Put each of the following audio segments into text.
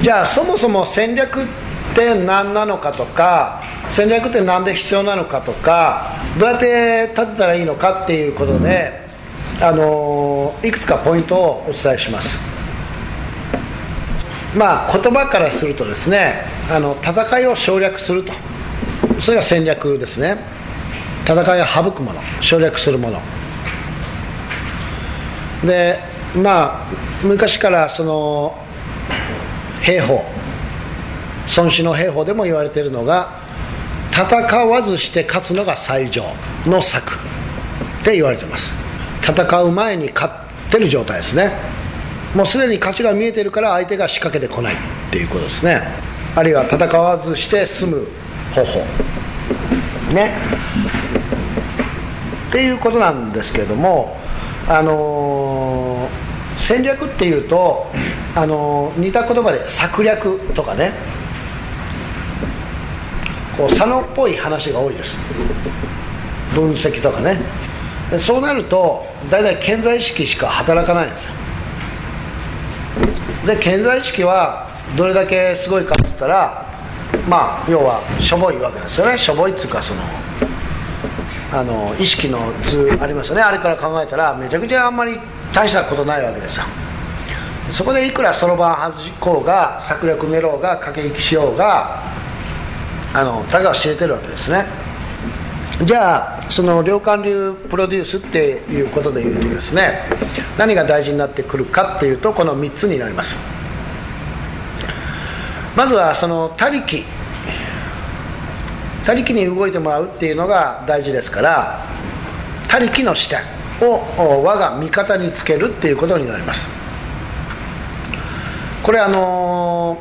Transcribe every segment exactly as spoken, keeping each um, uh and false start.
じゃあそもそも戦略って何なのかとか、戦略って何で必要なのかとか、どうやって立てたらいいのかっていうことで、あのいくつかポイントをお伝えします。まあ言葉からするとですね、あの戦いを省略すると、それが戦略ですね。戦いを省くもの、省略するもので、まあ昔からその兵法、孫子の兵法でも言われているのが、戦わずして勝つのが最上の策って言われています。戦う前に勝ってる状態ですね。もうすでに勝ちが見えてるから相手が仕掛けてこないっていうことですね。あるいは戦わずして済む方法ねっていうことなんですけれども、あのー、戦略っていうと、あのー、似た言葉で策略とかね、こう佐野っぽい話が多いです。分析とかね。でそうなると大体潜在意識しか働かないんですよ。で潜在意識はどれだけすごいかって言ったら、まあ要はしょぼいわけですよね。しょぼいっていうか、そのあの意識の図ありますよね。あれから考えたらめちゃくちゃあんまり大したことないわけですよ。そこでいくらそろばんはじこうが策略練ろうが駆け引きしようが、あのたかが知れてるわけですね。じゃあその量感流プロデュースっていうことでいうとですね、何が大事になってくるかっていうと、このみっつになります。まずはその他力他力に動いてもらうっていうのが大事ですから、他力の視点を我が味方につけるっていうことになります。これあの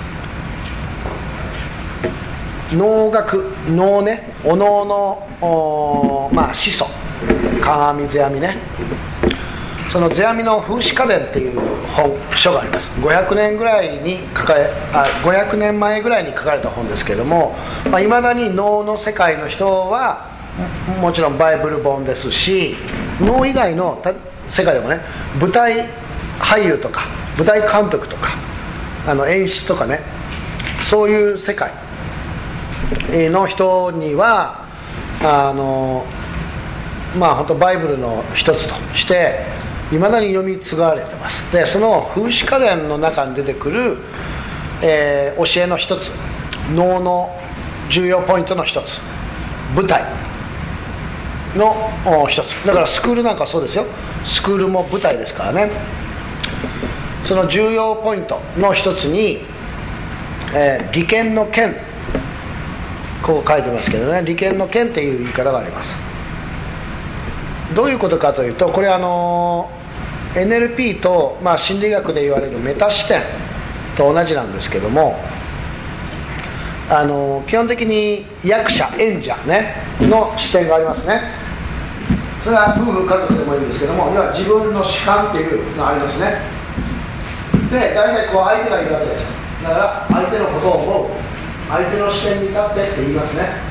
能楽、能ね、お能のまあ始祖観阿弥世阿弥ね、その世阿弥の風刺家電っていう本書があります。ごひゃくねんぐらいに書かれあごひゃくねんまえぐらいに書かれた本ですけれども、いまあ、未だに能の世界の人はもちろんバイブル本ですし、能以外の世界でもね、舞台俳優とか舞台監督とかあの演出とかね、そういう世界の人にはあのまあ本当バイブルの一つとして未だに読み継がれてます。でその風刺家電の中に出てくる、えー、教えの一つ、能の重要ポイントの一つ、舞台の一つだから、スクールなんかそうですよ。スクールも舞台ですからね。その重要ポイントの一つに、えー、利権の権、こう書いてますけどね、利権の権っていう言い方があります。どういうことかというと、これあの エヌエルピー と、まあ、心理学で言われるメタ視点と同じなんですけども、あの基本的に役者演者、ね、の視点がありますね。それは夫婦家族でもいいんですけども、要は自分の主観っていうのがありますね。で大体こう相手がいるわけですよ。だから相手のことを思う、相手の視点に立ってって言いますね。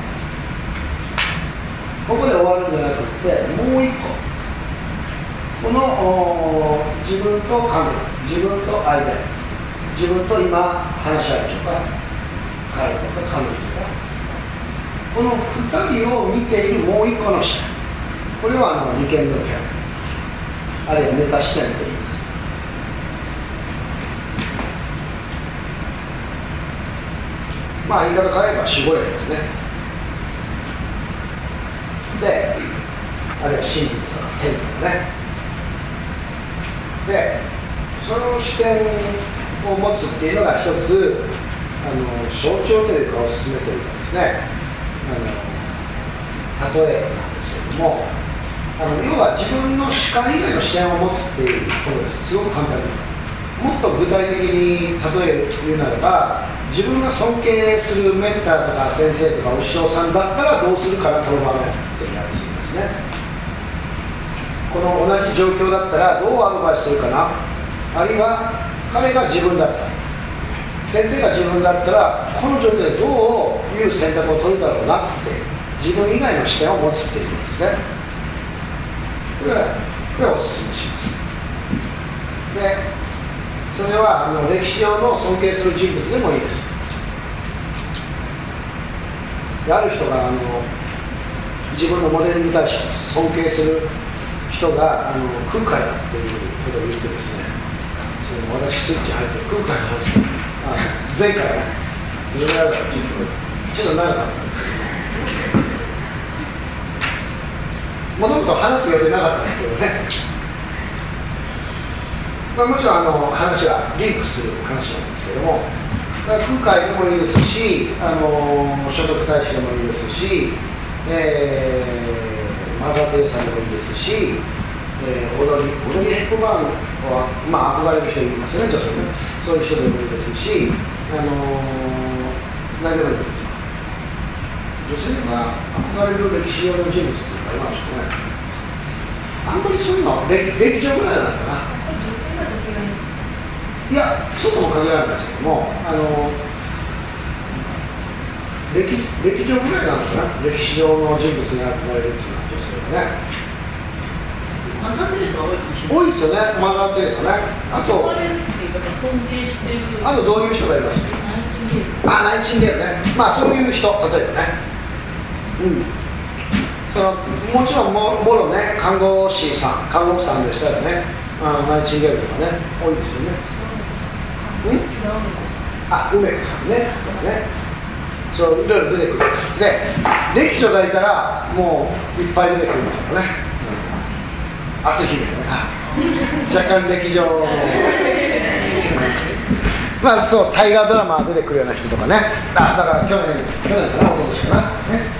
ここで終わるんじゃなくて、もう一個、この自分と神、自分と相手、自分と今話し合いとか彼とか彼女とか、この二人を見ているもう一個の視点、これはあの利権の権、あるいはメタ視点と言います。まあ言い方変えれば守護霊ですね。で、あるいは真実とか天とかね。で、その視点を持つっていうのが一つ、あの象徴というかおすすめというかですね、あの例えなんですけども、あの要は自分の主観以外の視点を持つっていうことです。すごく簡単に。もっと具体的に例え言うならば、自分が尊敬するメンターとか先生とかお師匠さんだったらどうするかな、この場面ってやるんですね。この同じ状況だったらどうアドバイスするかな、あるいは彼が自分だったら、先生が自分だったらこの状況でどういう選択を取るだろうなって、自分以外の視点を持つっていうんですね。これはこれはお勧めします。で、 それはあの歴史上の尊敬する人物でもいいです。である人があの自分のモデルに対して尊敬する人があの空海だっていうことを言ってですね、その私スイッチ入って空海の話あ前回ねいろいろあるからちょっと長かったんですけどもともと話す予定なかったんですけどね、まあ、もちろんあの話はリンクする話なんですけども、空海でもいいですし、あの聖徳太子でもいいですし、えー、マザー・テレサでもいいですし、えー、踊り踊りヘップバーンは、まあ、憧れる人いますよね、女性でそういう人でもいいですし、あのー、何でもいいですよ。女性が憧れる歴史上の人物ってありますよね。あんまりそういうの歴歴上ぐらいなのかな。 女性は女性がいい。 いや、そうとも限らないんですけども、あの歴歴上ぐらいなのかな、歴史上の人物に憧れるっていうのは女性がね。 マザー・テレサは多いですよね、マザー・テレサね。あと、 憧れるっていうか尊敬してる。 あとどういう人がいます？ ナイチンゲール。 あ、ナイチンゲールね。まあそういう人、例えばね。うん。そのもちろんももろね、看護師さん、看護婦さんでしたらね、あのナイチンゲールとかね、多いですよね。うん？あ、梅子さんね、とかね。そういろいろ出てくる。で、歴女がいたらもういっぱい出てくるんですよね。篤姫とか若干歴女のまあそう大河ドラマ出てくるような人とかね。あ、だから去年去年かな、一昨年かな、ね、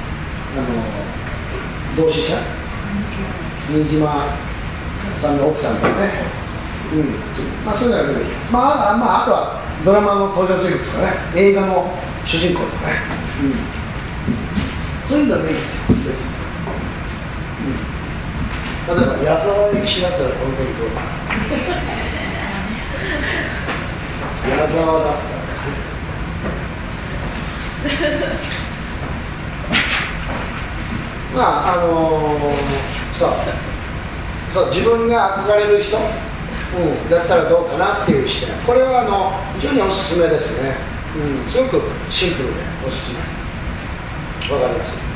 あの同志社新島さんの奥さんとかね、うん、まあそういうのが出てきます。まあ、まあ、あとはドラマの登場人物とかね、映画の主人公とかね、うん、そういうのはねいいですよ、別に。例えば矢沢永吉だったらこの時どうかな矢沢だったらまああのー、そうそう自分が憧れる人、うん、だったらどうかなっていう視点、これはあの非常におすすめですね、うん、すごくシンプルでおすすめ、わかりやすい。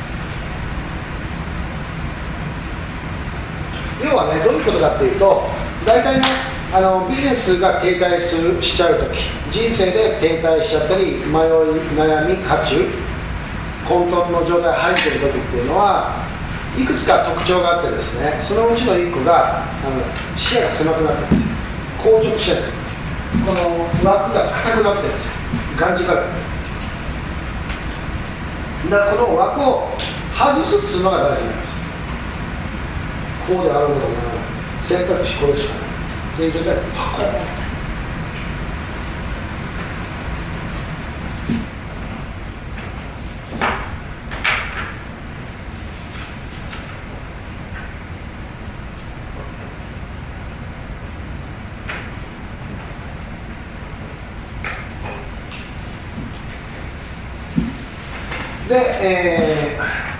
要はね、どういうことかっていうと、大体ね、あのビジネスが停滞するしちゃうとき、人生で停滞しちゃったり、迷い、悩み、渦中、混沌の状態に入っているときっていうのは、いくつか特徴があってですね、そのうちのいっこが、あの視野が狭くなってるんですよ。硬直してるんですよ。この枠が硬くなってるんですよ。がんじがらめ。だからこの枠を外すっていうのが大事なんですよ。こうであるのが選択肢これしかないっていう状態でパコーンで、え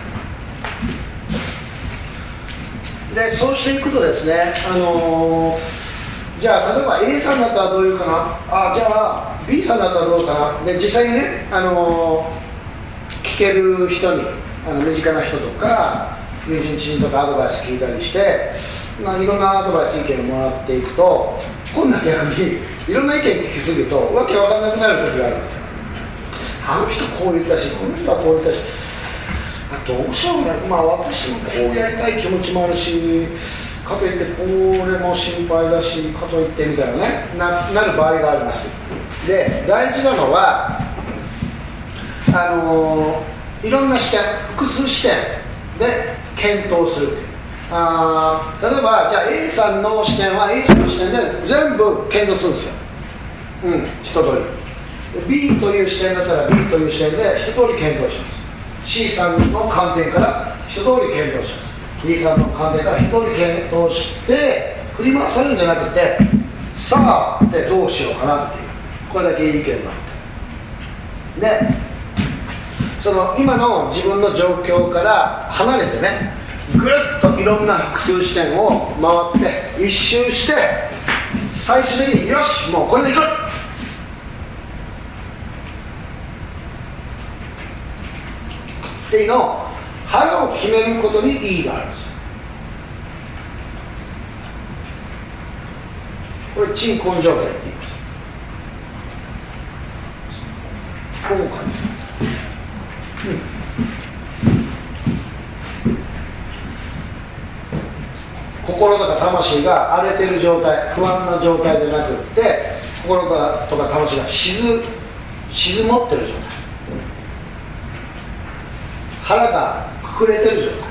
ー、でそうしていくとですね、あのー、じゃあ例えば A さんだったらどういうかな、あじゃあ B さんだったらどうかな、で実際にね、あのー、聞ける人に、あの身近な人とか友人知人とかアドバイス聞いたりして、まあ、いろんなアドバイス意見をもらっていくと、今度は逆にいろんな意見聞きすぎるとわけわかんなくなる時があるんですよ。あの人こう言ったし、この人はこう言ったし、どうしようもない、まあ私もこうやりたい気持ちもあるし、かといってこれも心配だし、かといってみたいなね、な, なる場合があります。で、大事なのはあのいろんな視点、複数視点で検討するっていう。あ例えばじゃあ A さんの視点は A さんの視点で全部検討するんですよ、うん、一通り。B という視点だったら B という視点で一通り検討します。 C さんの観点から一通り検討します。 D さんの観点から一通り検討して振り回されるんじゃなくて、さあってどうしようかなっていう、これだけいい意見があって、でその今の自分の状況から離れてね、ぐるっといろんな複数視点を回って一周して、 最終的によしもうこれでいくっていうのを腹を決めることに意義があるんです。これ鎮魂状態って言います。こう感じ、うん心とか魂が荒れてる状態、不安な状態でなくって心とか魂が静静もってる状態、腹がくくれてる状態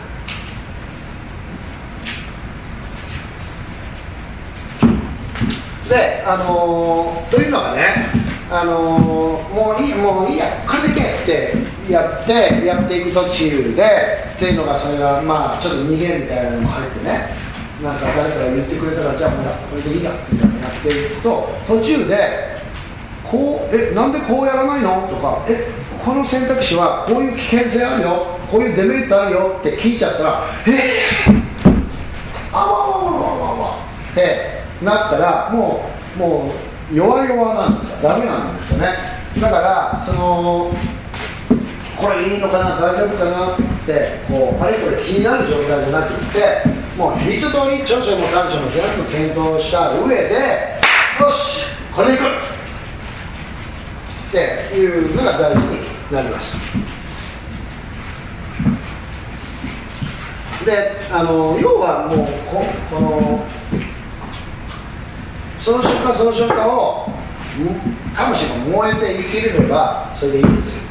で、あのー、というのがね、あのー、もういいもういいやこれでいけってやってやっていく途中でっていうのがそれがまあちょっと逃げみたいなのも入ってね、なんか誰かが言ってくれたらじゃあもうこれでいいやみたいなやっていくと途中でこうえなんでこうやらないのとかえこの選択肢はこういう危険性あるよこういうデメリットあるよって聞いちゃったらえー、あわわわわわわってなったらもうもう弱々なんですよ、ダメなんですよね。だからそのこれいいのかな大丈夫かなってこうあれこれ気になる状態じゃなくってもう一通り長所も短所も全部検討した上でよしこれでいくっていうのが大事になります。であの要はもう こ, このその瞬間その瞬間を魂が燃えて生きれればそれでいいんですよ。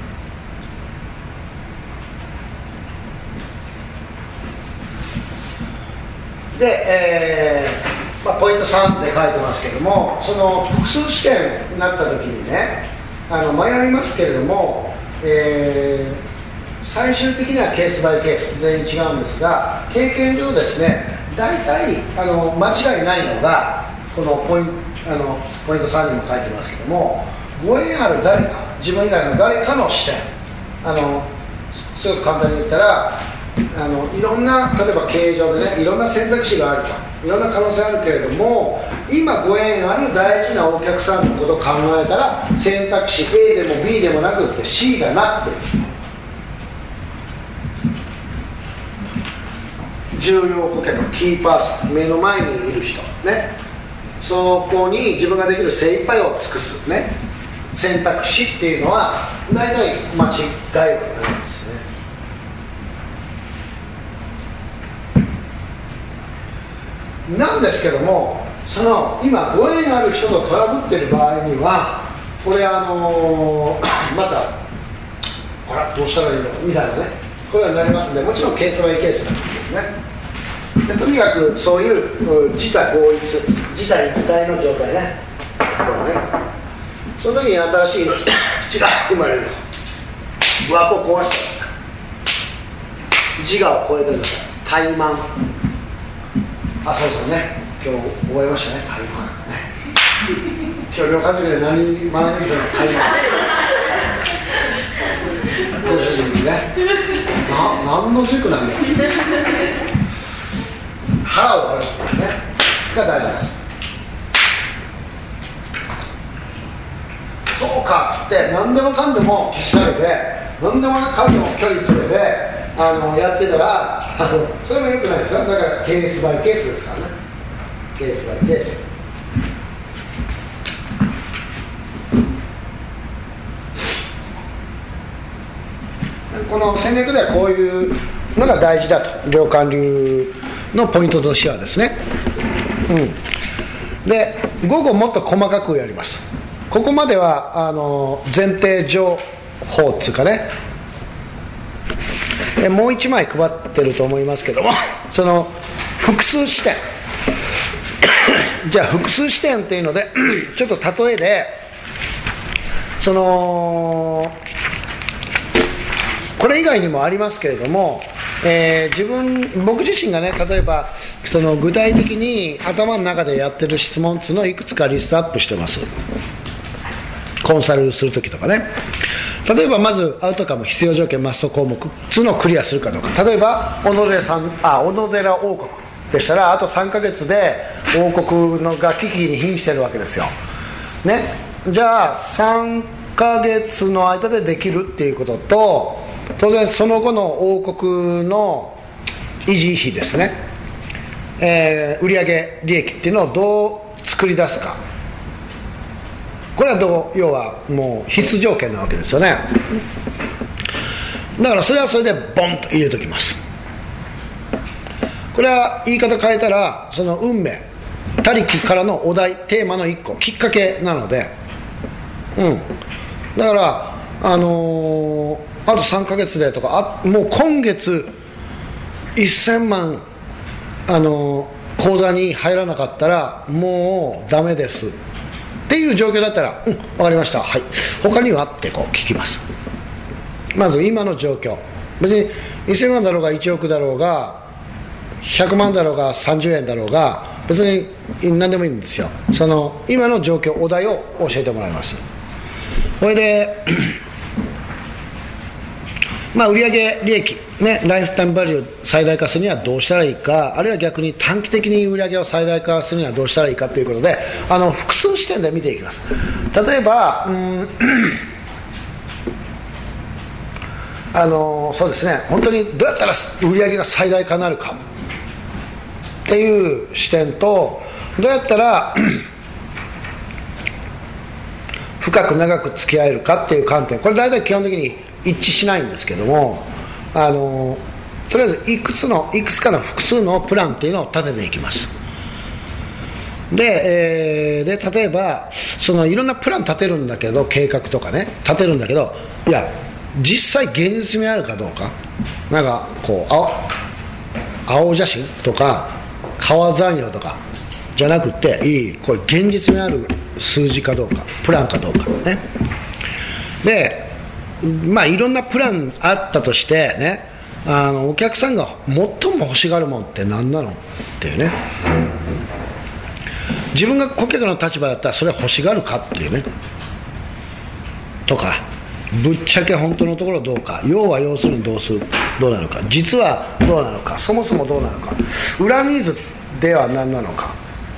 で、えーまあ、ポイントさんで書いてますけどもその複数視点になった時にねあの迷いますけれども、えー、最終的にはケースバイケース全員違うんですが経験上ですね大体あの間違いないのがこのポイン、あのポイントさんにも書いてますけどもご縁ある誰か自分以外の誰かの視点あのすごく簡単に言ったらあのいろんな例えば経営上でねいろんな選択肢があるといろんな可能性あるけれども今ご縁ある大事なお客さんのことを考えたら選択肢 A でも B でもなくって C がなっている重要顧客キーパーソン目の前にいる人ねそこに自分ができる精一杯を尽くすね選択肢っていうのは大体間違いはないんですね。なんですけどもその今ご縁ある人とトラブってる場合にはこれあのー、またあらどうしたらいいんだろうみたいなねこれはなりますんでもちろんケースバイケースなんですね。でとにかくそういう自他合一自他一体の状態ねこれねその時に新しい命が生まれると枠を壊した自我を超えてる怠慢あそうそうね今日覚えましたね怠慢ね今日両監督で何学んできたの怠慢ご主人にねな何の塾なんだ腹を割ることねが大事です。そうかっつって何でもかんでもけしかけて何でもかんでも距離詰めてあのやってたらあのそれも良くないですよ。だからケースバイケースですからねケースバイケースこの戦略ではこういうのが大事だと両官流のポイントとしてはですね、うん、で午後もっと細かくやります。ここまではあの前提情報っていうかねえもう一枚配ってると思いますけどもその複数視点じゃあ複数視点っていうのでちょっと例えでそのこれ以外にもありますけれども、えー、自分僕自身がね例えばその具体的に頭の中でやってる質問っていうのをいくつかリストアップしてます。コンサルするときとかね例えばまずアウトカム必要条件マスト項目っていうのをクリアするかどうか例えば小野寺さんあ小野寺王国でしたら、あとさんかげつで王国のが危機に瀕してるわけですよ、ね、じゃあさんかげつの間でできるっていうことと、当然その後の王国の維持費ですね、えー、売上利益っていうのをどう作り出すか、これはどう、要はもう必須条件なわけですよね。だからそれはそれでボンと入れときます。これは言い方変えたら、その運命他力からのお題テーマのいっこきっかけなので、うんだからあのー、あとさんかげつでとか、あもう今月せんまんあのー、口座に入らなかったらもうダメですっていう状況だったら、うん分かりました、はい他にはってこう聞きます。まず今の状況、別にせんまんだろうがいちおくだろうがひゃくまんだろうがさんじゅうえんだろうが別に何でもいいんですよ。その今の状況、お題を教えてもらいます。これでまあ売上利益ね、ライフタイムバリュー最大化するにはどうしたらいいか、あるいは逆に短期的に売上を最大化するにはどうしたらいいかということで、あの複数視点で見ていきます。例えばうんあのそうですね、本当にどうやったら売上が最大化になるかっていう視点と、どうやったら深く長く付き合えるかっていう観点、これ大体基本的に一致しないんですけども、あのとりあえずいくつのいくつかの複数のプランっていうのを立てていきます。で、えー、で例えばそのいろんなプラン立てるんだけど、計画とかね立てるんだけど、いや実際現実味あるかどうか、なんかこう青青写真とか川残業とかじゃなくて、いいこれ現実味ある数字かどうか、プランかどうかね。でまあいろんなプランあったとしてね、あのお客さんが最も欲しがるもんって何なのっていうね、自分が顧客の立場だったらそれ欲しがるかっていうね、とかぶっちゃけ本当のところどうか、要は要するにどうするどうなのか、実はどうなのか、そもそもどうなのか、裏ニーズでは何なのか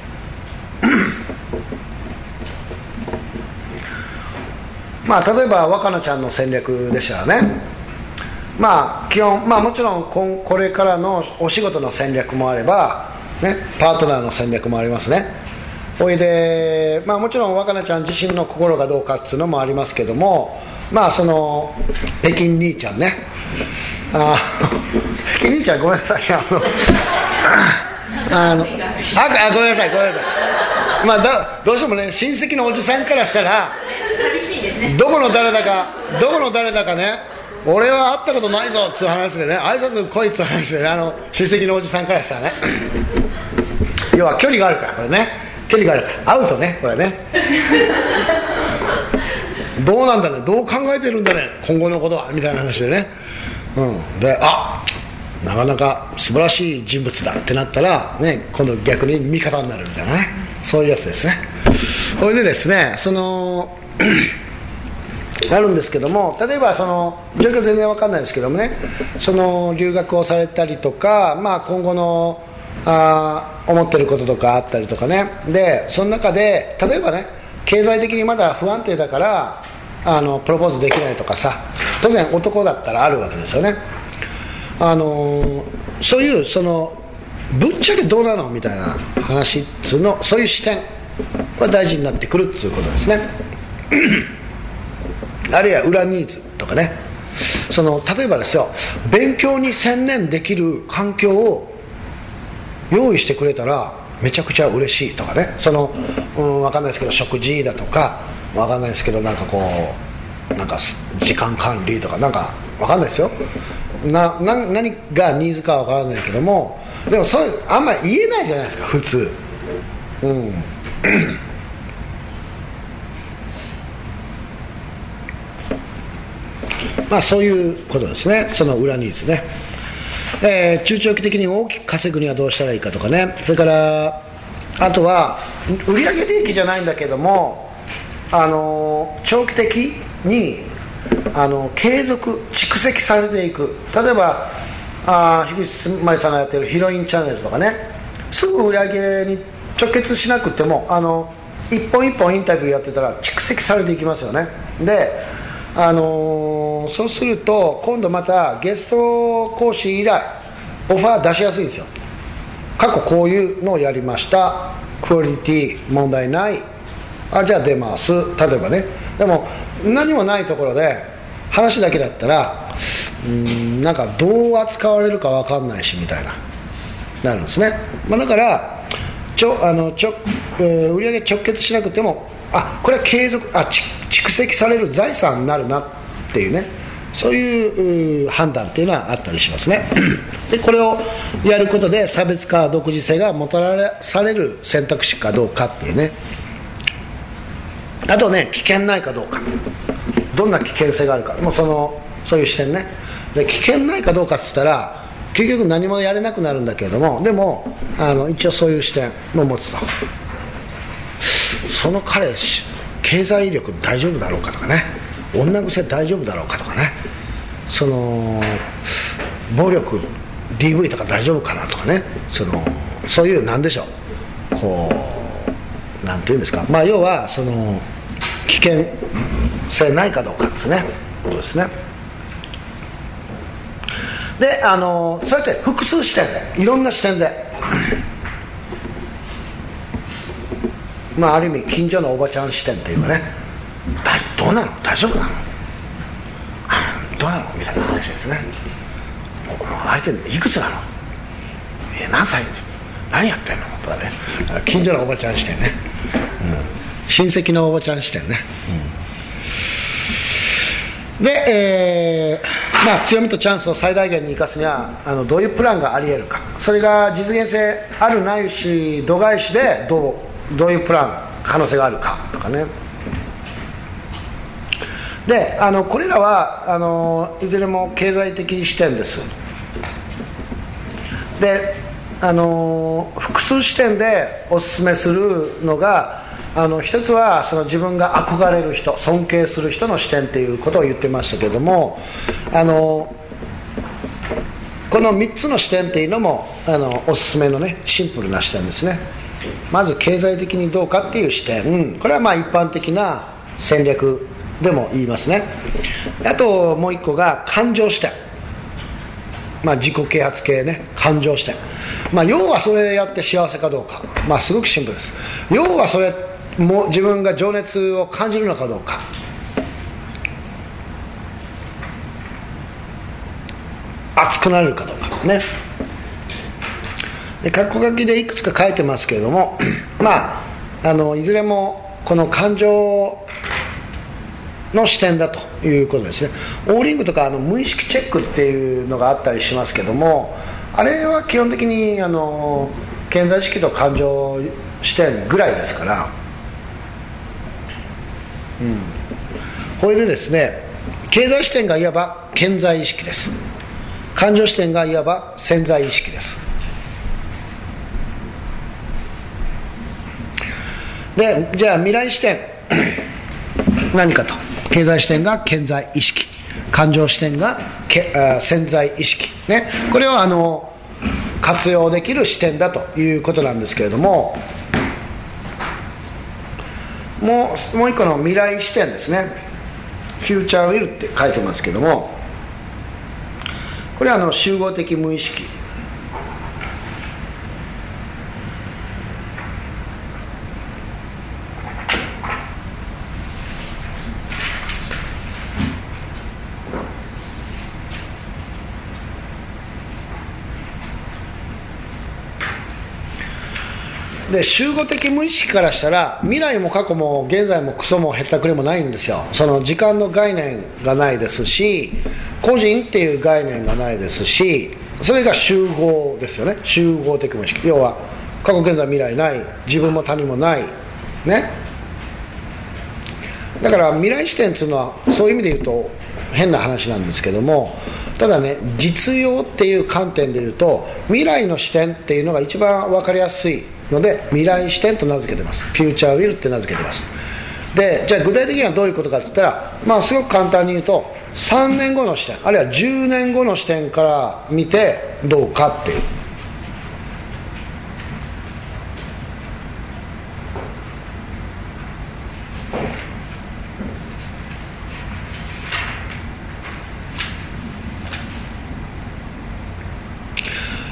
まあ例えば若菜ちゃんの戦略でしたらね、まあ基本、まあもちろんここれからのお仕事の戦略もあればね、パートナーの戦略もありますね。おいで、まあもちろん若菜ちゃん自身の心がどうかっていうのもありますけども、まあその北京兄ちゃんね、あ北京兄ちゃんごめんなさい、あのあのあごめんなさいごめんなさい、まあだどうしてもね親戚のおじさんからしたら寂しいですね。 どこの誰だかどこの誰だかね、俺は会ったことないぞっていう話でね、挨拶来いっていう話でね、あの親戚のおじさんからしたらね要は距離があるから、これね距離があるから会うとね、これねどうなんだね、どう考えてるんだね今後のことはみたいな話でね、うんで、あなかなか素晴らしい人物だってなったらね、今度逆に味方になるみたいなね、そういうやつですね。それでですね、そのあるんですけども、例えばその状況全然わかんないですけどもね、その留学をされたりとか、まあ今後のあ思ってることとかあったりとかね、でその中で例えばね経済的にまだ不安定だからあのプロポーズできないとかさ、当然男だったらあるわけですよね。あのそういうそのぶっちゃけどうなのみたいな話っつうの、そういう視点は大事になってくるっていうことですねあるいは裏ニーズとかね、その例えばですよ、勉強に専念できる環境を用意してくれたらめちゃくちゃ嬉しいとかね、その、うん、分かんないですけど食事だとか分かんないですけど、なんかこうなんか時間管理とかなんか分かんないですよ、なな何がニーズか分からないけども、でもそうあんまり言えないじゃないですか普通、うんまあそういうことですね、その裏ニーズね。えー、中長期的に大きく稼ぐにはどうしたらいいかとかね、それからあとは売上利益じゃないんだけども、あの長期的にあの継続蓄積されていく、例えばあ樋口真理さんがやってるヒロインチャンネルとかね、 すぐ売り上げに直結しなくてもあの一本一本インタビューやってたら蓄積されていきますよね。で、あのー、そうすると今度またゲスト講師以来オファー出しやすいんですよ。過去こういうのをやりました、クオリティ問題ない、あじゃあ出ます、例えばね。でも何もないところで話だけだったらうーんなんかどう扱われるか分かんないしみたいななるんですね。まあ、だからちょあのちょ、えー、売上直結しなくてもあこれは継続あ蓄積される財産になるなっていうね、そういう判断っていうのはあったりしますね。でこれをやることで差別化独自性がもたらされる選択肢かどうかっていうね。あとね、危険ないかどうか、どんな危険性があるか、もうそのそういう視点ね。で危険ないかどうかって言ったら結局何もやれなくなるんだけれども、でもあの一応そういう視点も持つと、その彼経済力大丈夫だろうかとかね、女癖大丈夫だろうかとかね、その暴力 ディーブイ とか大丈夫かなとかね、そのそういうなんでしょう、こうなんていうんですか、まあ要はその危険性ないかどうかですね、ことですね。で、あのそうやって複数視点でいろんな視点でまあある意味近所のおばちゃん視点っていうかね、どうなの大丈夫なのどうなのみたいな話ですね。相手いくつなのえ何歳何やってんのとかね、近所のおばちゃん視点ね、うん、親戚のおばちゃん視点ね、うん、で、えーまあ、強みとチャンスを最大限に生かすにはあのどういうプランがあり得るか、それが実現性あるないし度外視でどう、どういうプラン可能性があるかとかね。であのこれらはあのいずれも経済的視点です。であの複数視点でお勧めするのが、あの一つはその自分が憧れる人、尊敬する人の視点っていうことを言ってましたけども、あのこのみっつの視点っていうのもあのおすすめのねシンプルな視点ですね。まず経済的にどうかっていう視点、これはまあ一般的な戦略でも言いますね。あともう一個が感情視点、まあ自己啓発系ね、感情視点、まあ要はそれやって幸せかどうか、まあすごくシンプルです。要はそれも自分が情熱を感じるのかどうか、熱くなれるかどうかね。で括弧書きでいくつか書いてますけれどもまああのいずれもこの感情の視点だということですね。オーリングとかあの無意識チェックっていうのがあったりしますけども、あれは基本的にあの顕在意識と感情視点ぐらいですから、うん、これでですね、経済視点がいわば顕在意識です。感情視点がいわば潜在意識です。でじゃあ未来視点何かと、経済視点が顕在意識、感情視点がけ潜在意識、ね、これをあの活用できる視点だということなんですけれども、もう、もう一個の未来視点ですね、フューチャーウィルって書いてますけども、これはあの集合的無意識、で集合的無意識からしたら未来も過去も現在もクソもへったくれもないんですよ。その時間の概念がないですし、個人っていう概念がないですし、それが集合ですよね。集合的無意識、要は過去現在未来ない、自分も他人もないね。だから未来視点っていうのはそういう意味で言うと変な話なんですけども、ただね、実用っていう観点で言うと未来の視点っていうのが一番分かりやすいので未来視点と名付けてます。フューチャーウィルって名付けてます。でじゃあ具体的にはどういうことかって言ったら、まあすごく簡単に言うとさんねんごの視点、あるいはじゅうねんごの視点から見てどうかっていう、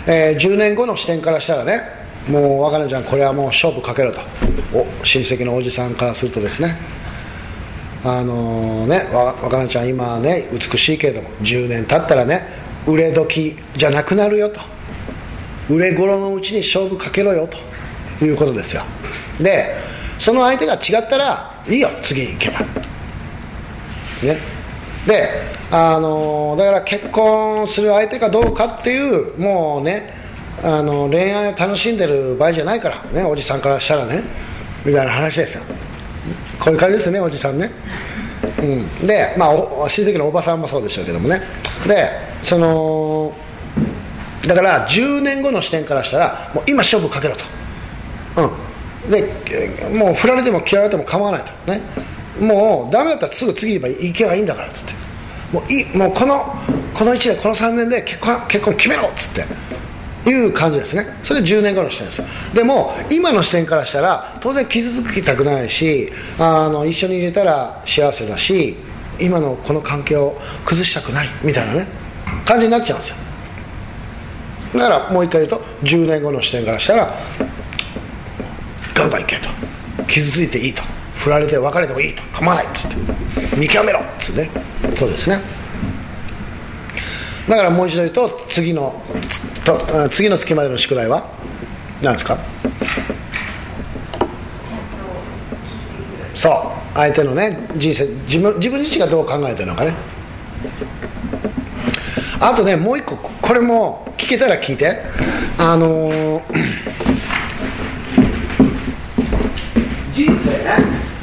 えー、じゅうねんごの視点からしたらね、もう若菜ちゃんこれはもう勝負かけろと、お親戚のおじさんからするとですね、あのー、ね若菜ちゃん今ね美しいけれどもじゅうねん経ったらね売れ時じゃなくなるよと、売れ頃のうちに勝負かけろよということですよ。でその相手が違ったらいいよ次行けばね。であのー、だから結婚する相手かどうかっていうもうねあの恋愛を楽しんでる場合じゃないからね、おじさんからしたらねみたいな話ですよ。こういう感じですねおじさんね、うん、でまあ親戚のおばさんもそうでしょうけどもね。でそのだからじゅうねんごの視点からしたらもう今勝負かけろと、うん、でもう振られても嫌われても構わないとね、もうダメだったらすぐ次行けばいいんだからっつって、もういいもうこのこのいちねんこのさんねんで結婚結婚決めろっつっていう感じですね。それじゅうねんごの視点です。でも今の視点からしたら当然傷つきたくないし、あの一緒にいれたら幸せだし、今のこの関係を崩したくないみたいなね感じになっちゃうんですよ。だからもう一回言うとじゅうねんごの視点からしたらガンガンいけと、傷ついていいと、振られて別れてもいいと、構わないっつって見極めろっつってね。そうですね。だからもう一度言うと次のと次の月までの宿題は何ですか？そう相手のね人生、自分自分自身がどう考えてるのかね。あとねもう一個これも聞けたら聞いて、あのー、人生ね、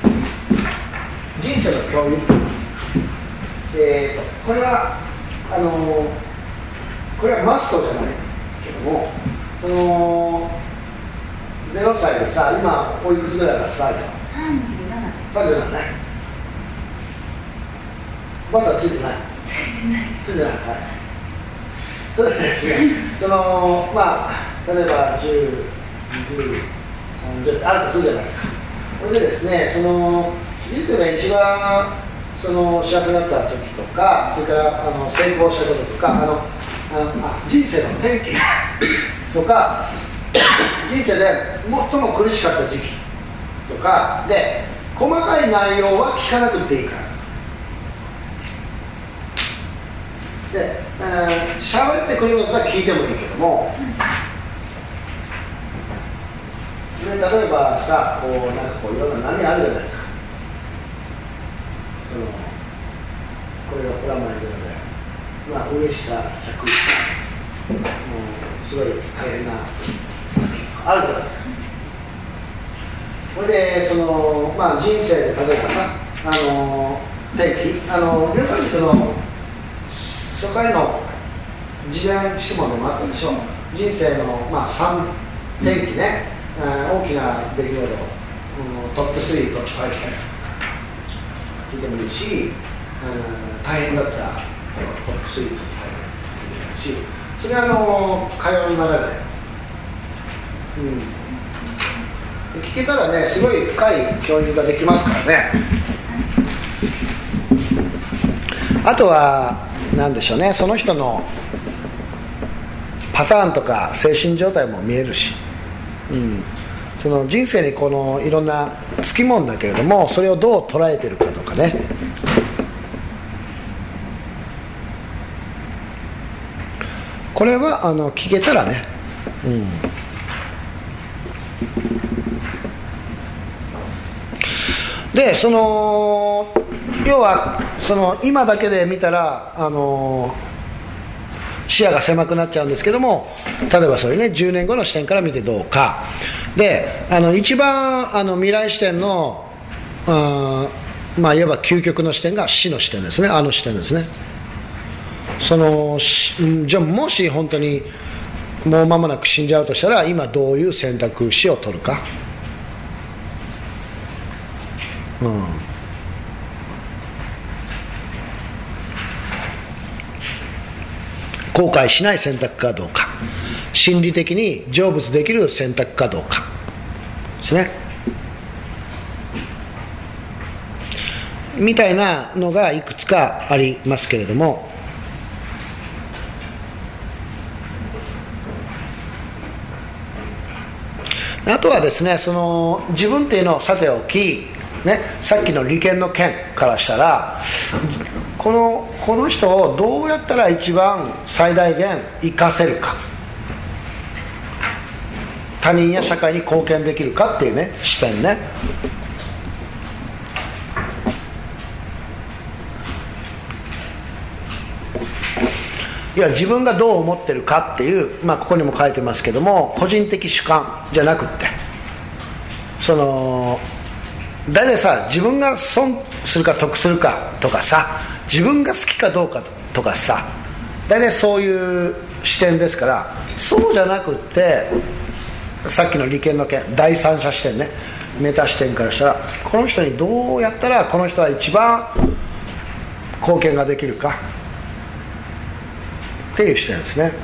人生の教育、えーとこれはあのー、これはマストじゃないけども、そのゼロさいでさ今おいくつぐらいだった？さんじゅうななさんじゅうななね。バターついてないついてないはいそうですね。そのまあ例えばじゅう、にじゅう、さんじゅうってあるとするじゃないですか。これでですね、その人生が一番その幸せだった時とか、それからあの成功したこととか、あのあのあ人生の転機とか、人生で最も苦しかった時期とかで細かい内容は聞かなくていいから。で、えー、喋ってくれるんだったら聞いてもいいけども、で例えばさ、こうなんかこういろんな波あるじゃないですか。そのこれがプラマイゼロで、まあ嬉しさひゃく、もうすごい大変なあるじゃないですか。これでそのまあ人生で例えばさ、あの転機、あの両家塾の初回の事前質問でもあったでしょう。人生の、まあ、さん転機ね、うん、大きな出来事、うん、トップスリー、トップファイブ聞いてもいいし、うん、大変だったトップスリー、トップファイブ聞いてもいいし、それはあの会話の流れで、うん、聞けたらねすごい深い共有ができますからね。あとはなんでしょうね、その人のパターンとか精神状態も見えるし、うん、その人生にこのいろんなつきもんだけれども、それをどう捉えてるかとかね、これはあの聞けたらね、うん、でその要はその今だけで見たらあの視野が狭くなっちゃうんですけども、例えばそういうねじゅうねんごの視点から見てどうかで、あの一番あの未来視点のあまあいわば究極の視点が死の視点ですね。あの視点ですね。そのじゃあもし本当にもう間もなく死んじゃうとしたら今どういう選択肢を取るか、うん後悔しない選択かどうか、心理的に成仏できる選択かどうかですね、みたいなのがいくつかありますけれども、 あとはですね、その自分っていうのをさておき、ね、さっきの利権の件からしたら、この、この人をどうやったら一番最大限生かせるか、他人や社会に貢献できるかっていうね、視点ね。いや、自分がどう思ってるかっていう、まあ、ここにも書いてますけども、個人的主観じゃなくって、その大体さ、自分が損するか得するかとかさ、自分が好きかどうかとかさ、大体そういう視点ですから、そうじゃなくって、さっきの利権の件、第三者視点ね、メタ視点からしたら、この人にどうやったらこの人は一番貢献ができるかっていう視点ですね。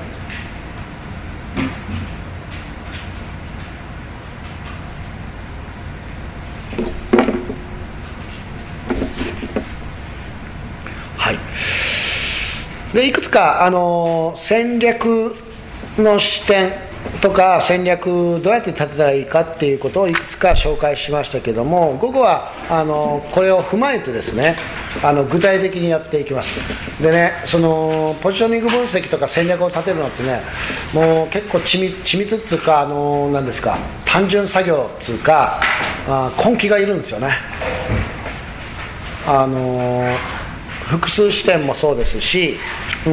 はい。でいくつかあの戦略の視点とか戦略どうやって立てたらいいかっていうことをいくつか紹介しましたけども、午後はあのこれを踏まえてですね、あの具体的にやっていきます。でね、そのポジショニング分析とか戦略を立てるのってね、もう結構緻密緻密っていうか、あの何ですか、単純作業っていうか、あ根気がいるんですよね。あの複数視点もそうですし、うん、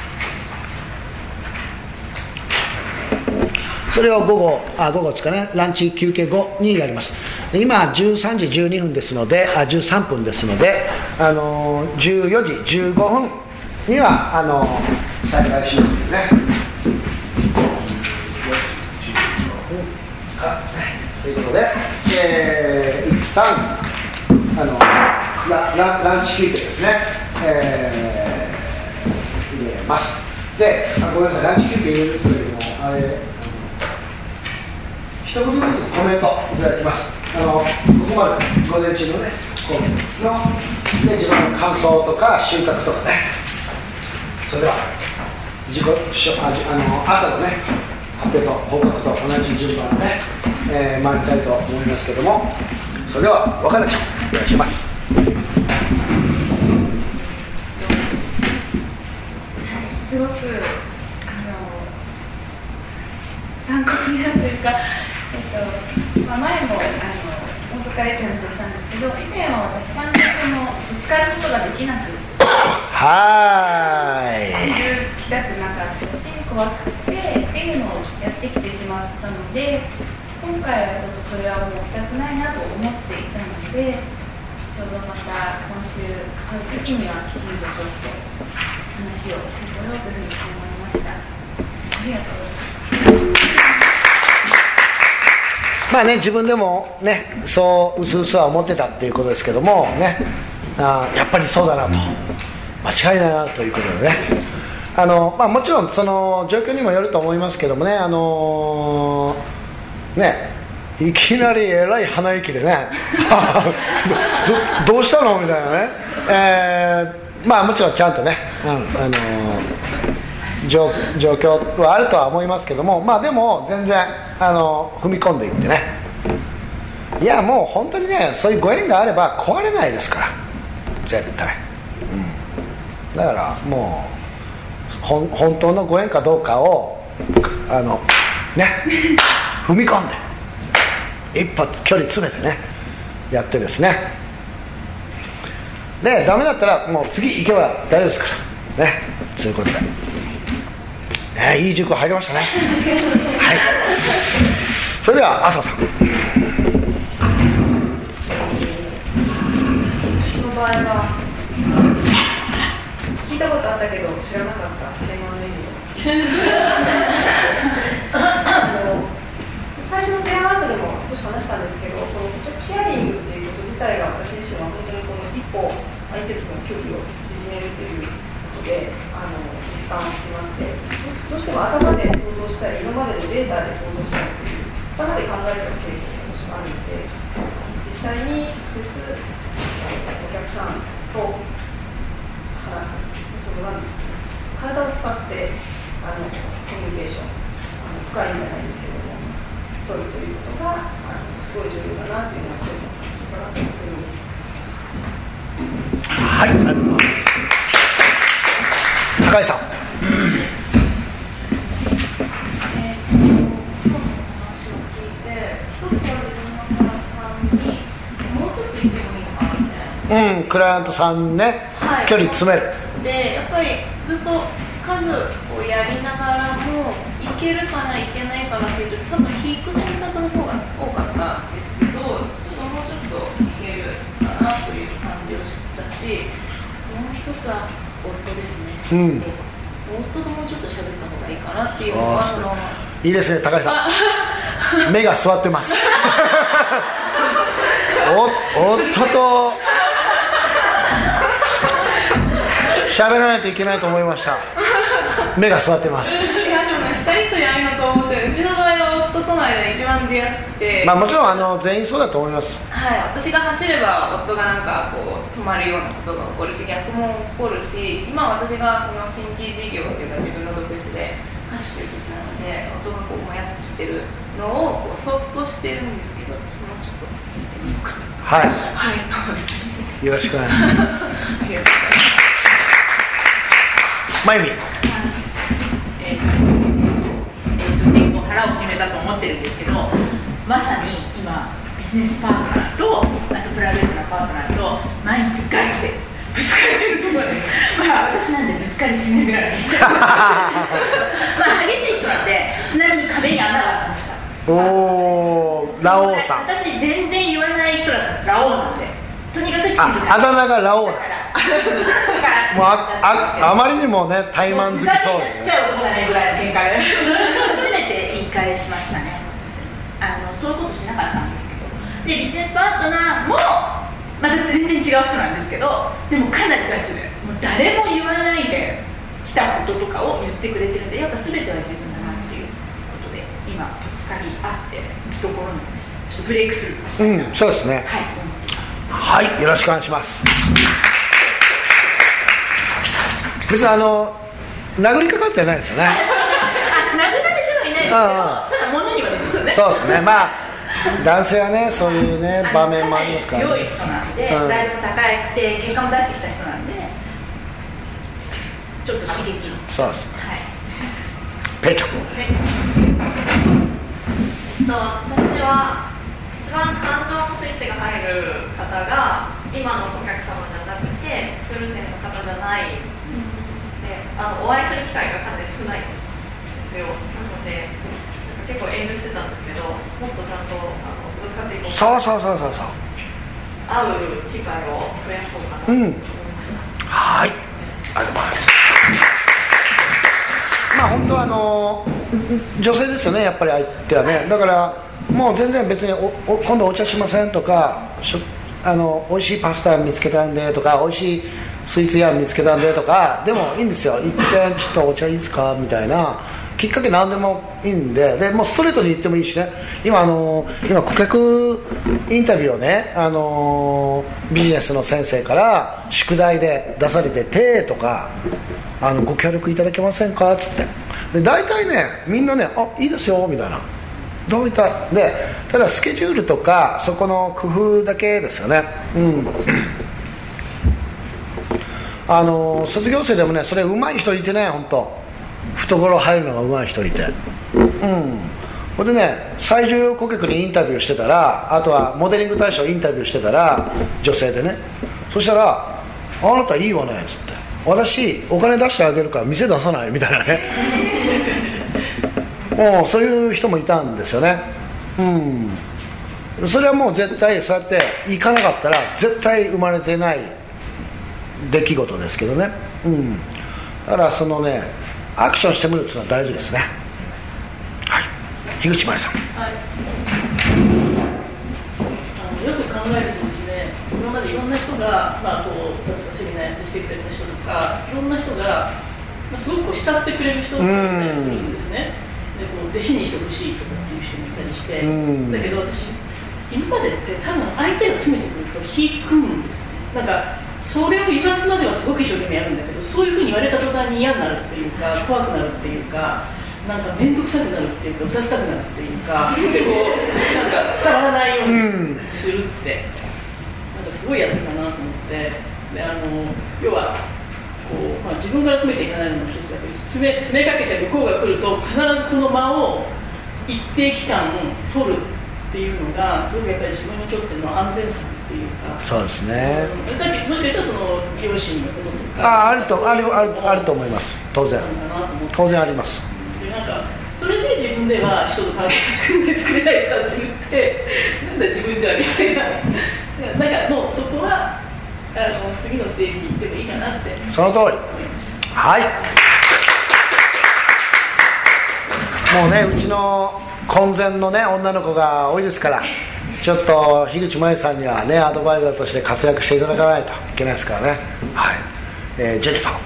それを午後、あ、午後ですかね、ランチ休憩後にやります。今じゅうさんじじゅうにふんですので、あ、じゅうさんぷんですので、あのじゅうよじじゅうごふんにはあの再開しますよね。ということで、えー、一旦あの ラ, ラ, ランチ休憩ですね、えー、入れます。で、ごめんなさい、ランチ休憩入れるんですけども、あれ一言ずつコメントいただきます。あのここまで午前中のね、コメントので自分の感想とか収穫とかね。それでは自己ああの朝のね発表と報告と同じ順番で、ねえー、参りたいと思いますけども、それでは若菜ちゃんお願いします。 すごくあの参考になるというか、えっとまあ、前もあの元からって話をしたんですけど、以前は私ちゃんとそのぶつかることができなくて、 はーいつきたくなかったし怖くてっていうのをやってきてしまったので、今回はちょっとそれはもうしたくないなと思っていたので、ちょうどまた今週会う時にはきちんとちょっと話をしてこようというふうに思いました。ありがとうございます。 まあね、自分でもね、そううすうすは思ってたっていうことですけどもね、あやっぱりそうだなと、間違いないなということでね、あの、まあ、もちろんその状況にもよると思いますけどもね、あのー、ね、いきなりえらい鼻息でねど, どうしたのみたいなね、えー、まあもちろんちゃんとね、うん、あのー、状, 状況はあるとは思いますけども、まあでも全然あの踏み込んでいってね、いやもう本当にね、そういうご縁があれば壊れないですから絶対、うん、だからもうほ本当のご縁かどうかをあのね踏み込んで一歩距離詰めてねやってですね、でダメだったらもう次行けば大丈夫ですからね、そういうことで、ね、いい塾入りましたねはい、それでは浅田さん。 私の場合は聞いたことあったけど知らなかったテーマの意味をあの最初のテーマワークでも少し話したんですけど、このケアリングっていうこと自体が私自身は本当にこの一歩相手との距離を縮めるということであの実感をしてまして、どうしても頭で想像したり今までのデータで想像したりという頭で考えちゃう経験が少しあるので、実際に直接お客さんと話す、そのなんですけど、体を使ってあのコミュニケーション、あの深いんじゃないですけども、 取るということがあのすごい重要だなというのは今日の話かなというふうに。 はい、ありがとうございます。高井さん。うん、クライアントさんね、はい、距離詰める。 で、やっぱりずっと数をやりながらもいけるかないけないかなっていうと多分引く選択の方が多かったんですけど、もうちょっといけるかなという感じをしたし、もう一つは夫ですね、うん、夫ともうちょっと喋った方がいいかなっていうのはそのいいですね、高井さん目が座ってますお夫と喋らないといけないと思いました。目が座ってます。 いやでもね、ふたりとやるのと思って、うちの場合は夫との間で一番出やすくて、 まあもちろんあの全員そうだと思います。 はい、私が走れば夫がなんかこう止まるようなことが起こるし、逆も起こるし、今私がその新規事業っていうか自分の独立で走ってる時なので、夫がこうもやっとしてるのをこうそっとしてるんですけど、もうちょっと見てみようかな。 はい。 はい。 よろしくお願いします。ありがとうございます。まゆみ、 えーとえー、と結構腹を決めたと思ってるんですけど、まさに今ビジネスパートナーとあとプライベートなパートナーと毎日ガチでぶつかってるところで、まあ私なんでぶつかりすぎるぐらいまあ激しい人なんで、ちなみに壁に穴が開きました。 おー、ラオウさん。 私全然言わない人だったんです。ラオウなんでとにかく静かに。 あ、あだ名がラオウなんですもう あ, あ, あまりにもね、怠慢好きそうですね。ちっちゃい男じゃないぐらいの喧嘩で初めて言い返しましたね。あのそういうことしなかったんですけど、でビジネスパートナーもまた全然違う人なんですけど、でもかなりガチで、もう誰も言わないで来たこととかを言ってくれてるんで、やっぱ全ては自分だなっていうことで、今ぶつかり合っているところにちょっとブレイクスルーしたいな、 うん、そうですね。 はい、 はい、よろしくお願いします。別にあの殴りかかってないですよね。 あ、殴られてはいないですけど、ただ物には出てますね。 そうですね。まあ男性はね、そういうね場面もありますからね。 強い人なんで、プライドも高くて結果も出してきた人なんで、ちょっと刺激。 そうです。 はい。 ペイちゃん。 私は一番感情のスイッチが入る方が今のお客様じゃなくてスクール生の方じゃない、うん、であのお会いする機会がかなり少ないんですよ。なので結構遠慮してたんですけど、もっとちゃんとあのぶつかっていこうそうそうそうそうそう、 会う機会を増やそうかなと思いました、うん、 はい、ありがとうございます。まあ本当はあの女性ですよね、やっぱり相手はね。だからもう全然別におお今度お茶しませんとか、あの美味しいパスタ見つけたんでとか、美味しいスイーツ屋見つけたんでとかでもいいんですよ。一遍ちょっとお茶いいですかみたいなきっかけ何でもいいんで、でもうストレートに言ってもいいしね。今あの今顧客インタビューをね、あのビジネスの先生から宿題で出されててとか、あのご協力いただけませんかっつって、で大体ねみんなね、あいいですよみたいな、どういったで、ただスケジュールとかそこの工夫だけですよね。うんあの卒業生でもね、それ上手い人いてね、本当懐入るのが上手い人いて、うんほんでね、最終顧客にインタビューしてたら、あとはモデリング大賞インタビューしてたら、女性でね、そしたらあなたいいわねっつって、私お金出してあげるから店出さないみたいなねもうそういう人もいたんですよね。うんそれはもう絶対そうやって行かなかったら絶対生まれてない出来事ですけどね。うんだからそのねアクションしてみるっていうのは大事ですね。はい、樋口真理さん。はい、 あのよく考えるとですね、今までいろんな人が、まあ、こう例えばセミナーやってきてくれた人とか、いろんな人が、まあ、すごくこう慕ってくれる人がいたりするんですね。でこう弟子にしてほしいとかっていう人もいたりして、だけど私今までって多分相手が詰めてくると引くんですね。なんかそれを言わすまではすごく一生懸命やるんだけど、そういうふうに言われた途端に嫌になるっていうか、怖くなるっていうか、 なんか面倒くさくなるっていうかうざったくなるっていうかでこうなんか触らないようにするって、うん、なんかすごいやってたなと思ってであの要はこう、まあ、自分から詰めていかないのも一つだけど詰め、詰めかけて向こうが来ると必ずこの間を一定期間取るっていうのがすごくやっぱり自分にとっての安全さっていうかそうですね、 うん、さっきもしかしたらその両親のこととかああるとあるあるあると思います当然当然ありますでなんかそれで自分では人と関係作れ作れないとかって言ってなんだ自分じゃみたいななんかもうそこはあの次のステージに行ってもいいかなってその通り思いましたはいもうねうちの婚前のね女の子が多いですからちょっと樋口真由さんにはねアドバイザーとして活躍していただかないといけないですからねはい、えー、ジェニファー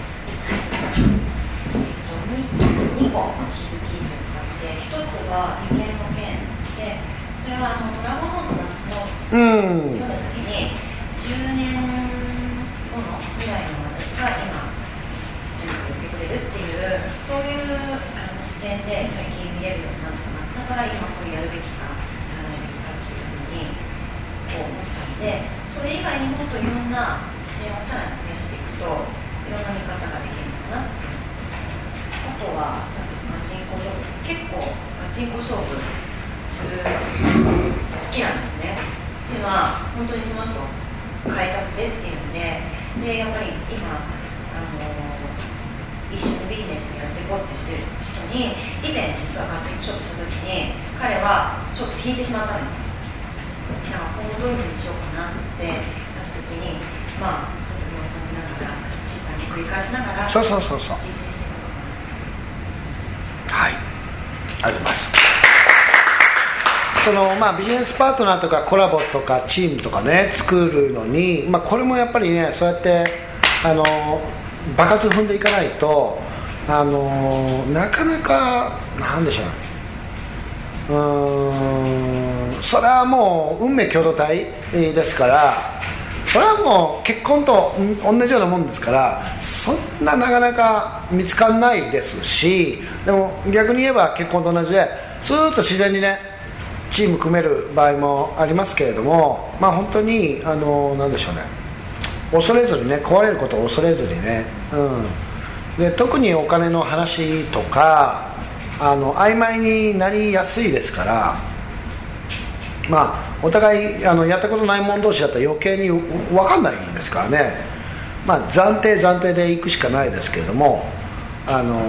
にこ気づきがあって一つは人間の件でそれはあのドラゴンノートの読んだ時にじゅうねんごの未来の私が今言ってくれるっていうそういうあの視点で最近見れるようになったなだから今これやるべきかやらないべきかっていうふうに思ったのでそれ以外にもっといろんな視点をさらに増やしていくといろんな見方ができるんですなあとはさっきガチンコ勝負結構ガチンコ勝負する好きなんですねっていうのは本当にその人変えたくてっていうのででやっぱり今あの一緒にビジネスをやっていこうってしてる人に以前実はガチンコ勝負した時に彼はちょっと引いてしまったんですよだから今後どういうふうにしようかなってなった時にまあちょっと様子を見ながら失敗を繰り返しながらそうそうそうそう実践していこうかなはいありますそのまあ、ビジネスパートナーとかコラボとかチームとかね作るのに、まあ、これもやっぱりねそうやってあの爆発踏んでいかないとあのなかなかなんでしょうねうーんそれはもう運命共同体ですからそれはもう結婚と同じようなもんですからそんななかなか見つからないですしでも逆に言えば結婚と同じでスーッと自然にねチーム組める場合もありますけれども、まあ、本当にあのなんでしょうね恐れずにね壊れることを恐れずにね、うん、で特にお金の話とかあの曖昧になりやすいですからまあお互いあのやったことない者同士だったら余計に分かんないですからね、まあ、暫定暫定でいくしかないですけれどもあの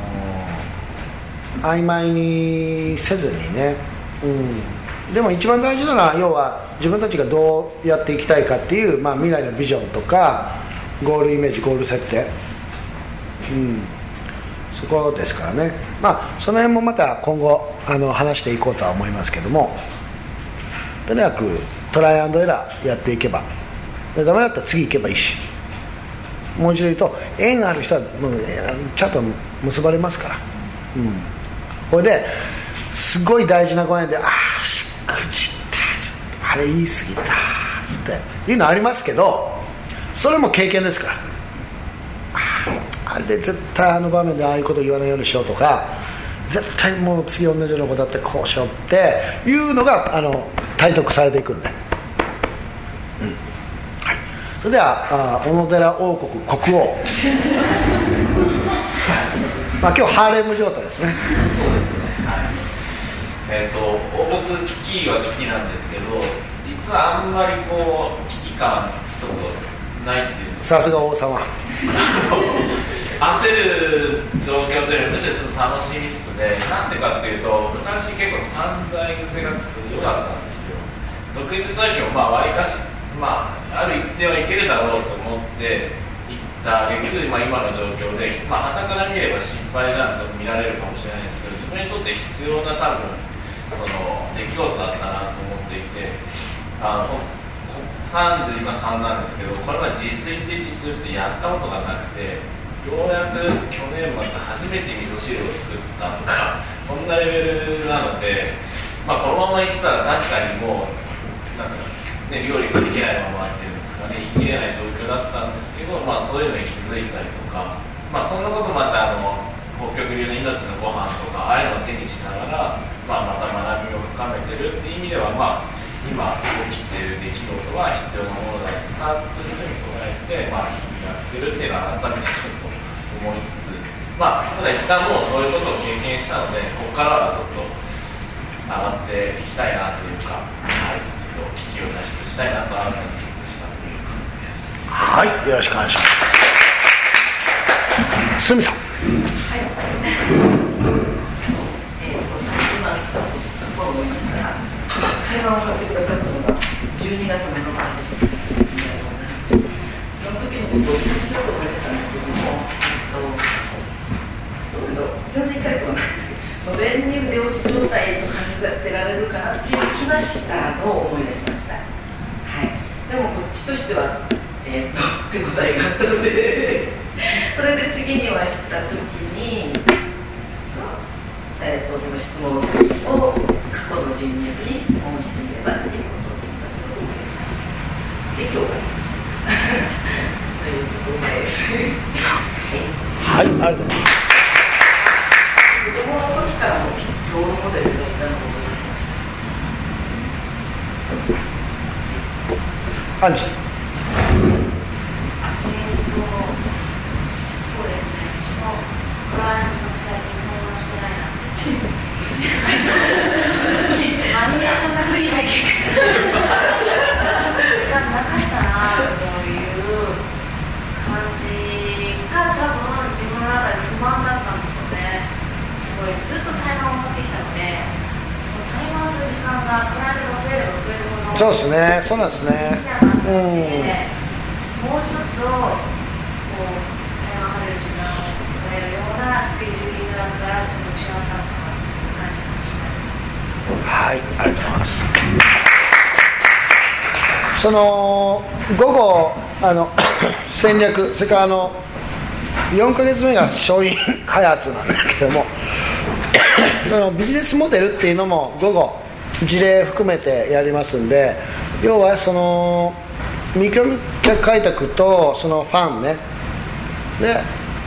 曖昧にせずにねうん、でも一番大事なのは要は自分たちがどうやっていきたいかっていう、まあ、未来のビジョンとかゴールイメージゴール設定、うん、そこですからね、まあ、その辺もまた今後あの話していこうとは思いますけどもとにかくトライアンドエラーやっていけばでダメだったら次行けばいいしもう一度言うと縁がある人はもうちゃんと結ばれますから、うん、これですごい大事なご縁でああしくじったあれ言い過ぎたつっていうのありますけどそれも経験ですからああれ絶対あの場面でああいうこと言わないようにしようとか絶対もう次同じようなことだってこうしようっていうのがあの体得されていくんで、うんはい、それではあ小野寺王国国王まあ今日ハーレム状態ですねそうですね、はいえー、と王国危機は危機なんですけど実はあんまりこう危機感ちょっとないっていうさすが王様焦る状況というよりむしろちょっと楽しみつつでなんでかっていうと昔結構散財癖が強かったんですよ独立した時もまあ割かし、まあ、ある一定はいけるだろうと思っていった結局、まあ、今の状況でまあ傍から見れば失敗じゃんと見られるかもしれないですけど自分にとって必要な多分その出来事だったなと思っていてあのさんじゅう今さんなんですけどこれまで実践的にするってやったことがなくてようやく去年末初めて味噌汁を作ったとかそんなレベルなので、まあ、このままいったら確かにもうなんか、ね、料理ができないままっていうんですかね生きれない状況だったんですけど、まあ、そういうのに気づいたりとか、まあ、そんなことまたあの北極流の命のご飯とかああいうのを手にしながら、まあ、また学びを深めてるっていう意味では、まあ、今起きている出来事は必要なものだったというふうに捉えて、まあ、日々やってるっていうのは改めてちょっと思いつつ、まあ、ただ一旦もうそういうことを経験したので、ここからはちょっと上がっていきたいなというか、はい、ちょっと危機を脱出したいなと改めて気づしたという感じです。 はい、よろしくお願いします。すみさん。 はい。えー、さっき今ちょっと思いましたが、会話をさせてくださったのがじゅうにがつなのかでした。その時のことを先ほどお話したんですけども、どうぞ全然痛いとはないんですけど、練乳で押し状態と感じてられるかなっていう気はしたのを思い出しました。はい。でもこっちとしてはえー、っと手応えがあったのでそれで次にお会いした時に、えー、っとその質問を過去の人脈に質問してみればということを言ったということを思い出しました。で今日がありますということです。 はい、ありがとうございます。 子供の時からもロールモデルだったのを思い出しました。アンジー。 そんなふりしなきゃいけないなかったなという感じが多分自分の中で不満だったんですよね。すごいずっと対話を持ってきたので、対話する時間がクライアントが増えれば増えるほどそうですね、そうなんですね。うん、 もうちょっとこう対話される時間を取れるようなスケジューリングだったらちょっと違ったのかなという感じがしました。 はい、ありがとうございます。その午後あの戦略、それからあのよんかげつめが商品開発なんですけどもそのビジネスモデルっていうのも午後事例含めてやりますんで、要はその未顧客開拓とそのファンねで、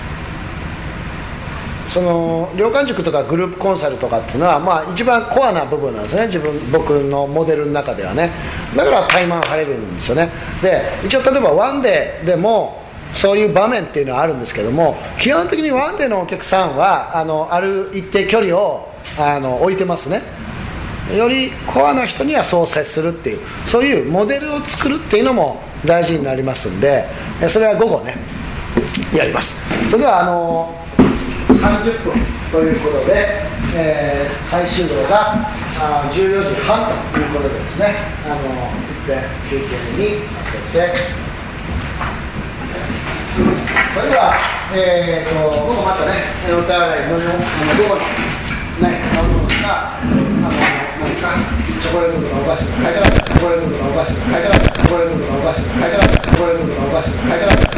その量感塾とかグループコンサルとかっていうのは、まあ、一番コアな部分なんですね、自分僕のモデルの中ではね。だからタイマン張れるんですよね。で一応例えばワンデーでもそういう場面っていうのはあるんですけども、基本的にワンデーのお客さんはあのある一定距離をあの置いてますね。よりコアな人にはそう接するっていう、そういうモデルを作るっていうのも大事になりますんで、それは午後ねやります。それではあのさんじゅっぷんということで、えー、最終号があじゅうよじはんということでですね、あの一遍休憩にさせてそれでは、えー、と午後またねお手洗いの午後のね飲み物があの何ですか、チョコレートとかお菓子が買いたかった、チョコレートとかお菓子が買いたかった、チョコレートとかお菓子が買いたかった、チョコレートとかお菓子が買いたかった